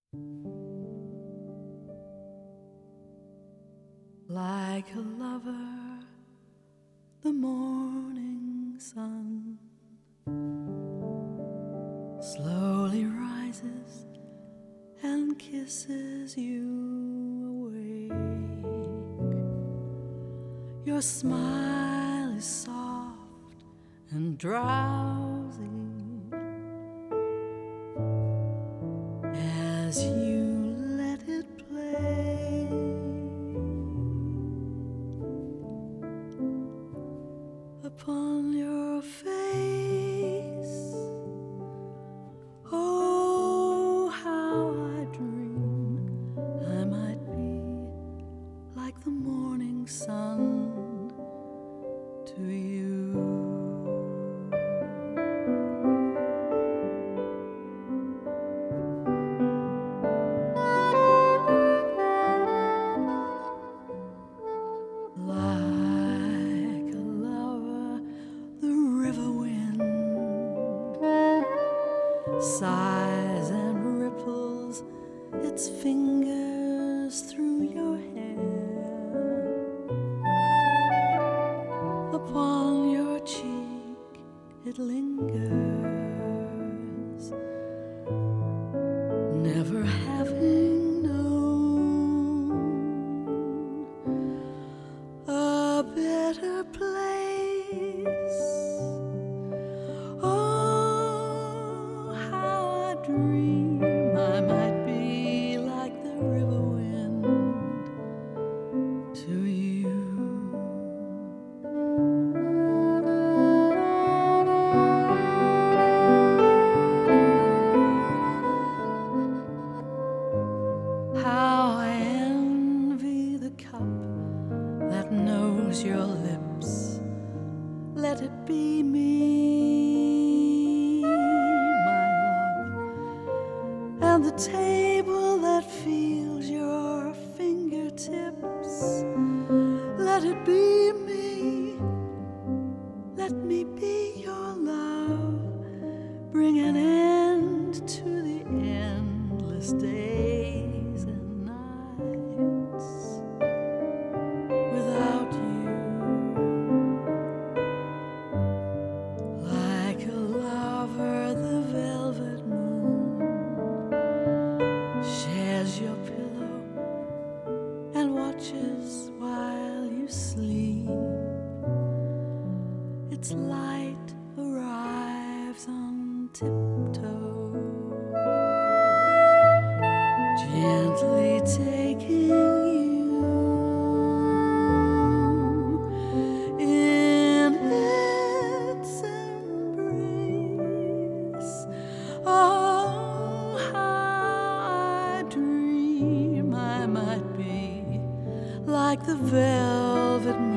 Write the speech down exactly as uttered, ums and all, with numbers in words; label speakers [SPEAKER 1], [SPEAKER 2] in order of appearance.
[SPEAKER 1] Like a lover, the morning sun slowly rises and kisses you awake. Your smile is soft and drowsy as you let it play upon your face. Oh, how I dream I might be like the morning sun to you. Like a lover, the river wind sighs and ripples its fingers through your hair. Upon your cheek it lingers, never having known a better place. Oh, how I dream I might be like the river wind to you. How I envy the cup that knows your lips. Let it be me, my love, and the table that feels your fingertips. Let it be me, let me be your love. Bring an end to the endless days and nights without you. Like a lover, the velvet moon shares your pillow and watches while you sleep. Its light arrives on tiptoe, gently taking you in its embrace. Oh, how I dream I might be like the velvet moon